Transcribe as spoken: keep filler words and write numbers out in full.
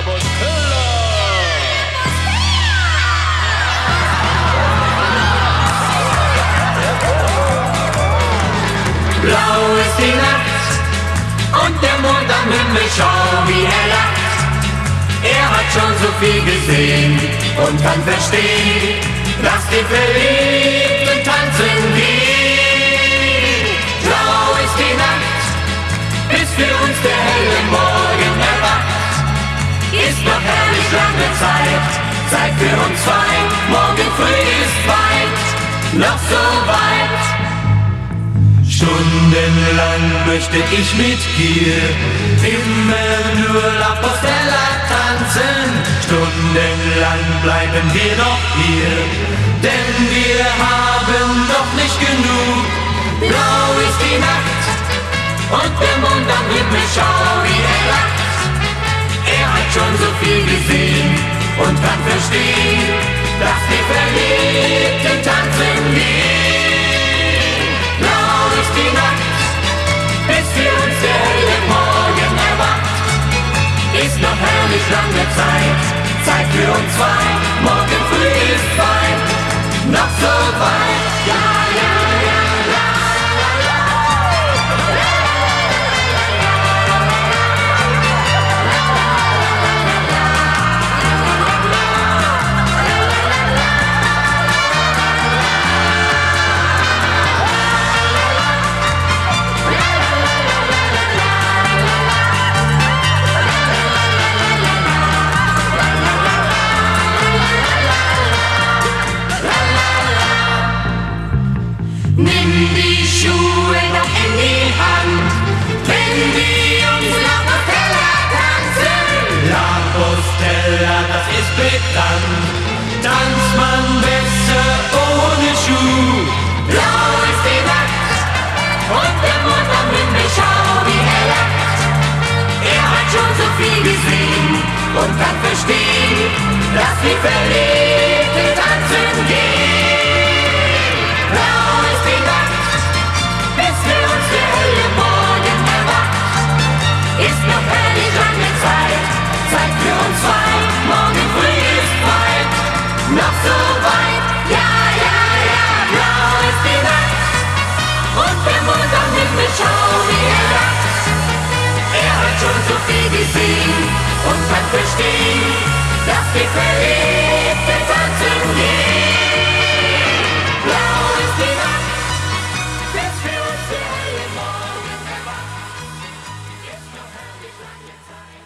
Blau ist die Nacht und der Mond am Himmel, schau wie er lacht. Er hat schon so viel gesehen und kann verstehen, dass die Verliebten tanzen gehen. Blau ist die Nacht, bis für uns der helle Morgen erwacht. Ist noch herrlich lange Zeit, Zeit für uns zwei. Morgen früh ist weit, noch so weit. Stundenlang möchte ich mit dir immer nur La Postella tanzen. Stundenlang bleiben wir noch hier, denn wir haben noch nicht genug. Blau ist die Nacht und der Mond am Himmel, schau wie er lacht. Er hat schon so viel gesehen und kann verstehen, dass die Verliebten tanzen gehen. Die Nacht, bis für uns der helle Morgen erwacht. Ist noch herrlich lange Zeit, Zeit für uns zwei. Morgen früh ist weit, noch so weit. Ja, ja, ja, la, la, la, la, nimm die Schuhe doch in die Hand, wenn wir uns La Postella tanzen. La Postella, das ist bekannt, tanzt man besser ohne Schuh. Blau ist die Nacht und der Mond am Himmel, schau wie er lacht. Er hat schon so viel gesehen und kann verstehen, dass die Verliebten tanzen gehen. Blau ist die Nacht, bis für uns der helle Morgen erwacht. Ist noch herrlich lange Zeit, Zeit für uns zwei. Morgen früh ist weit, noch so weit. Ja, ja, ja, blau ist die Nacht und der Mond am Himmel, schau wie er lacht. Er hat schon so viel gesehen und kann verstehen, dass die Verliebten tanzen gehen. Blau ist die Nacht, bis für uns der helle Morgen erwacht. Ist noch herrlich lange Zeit.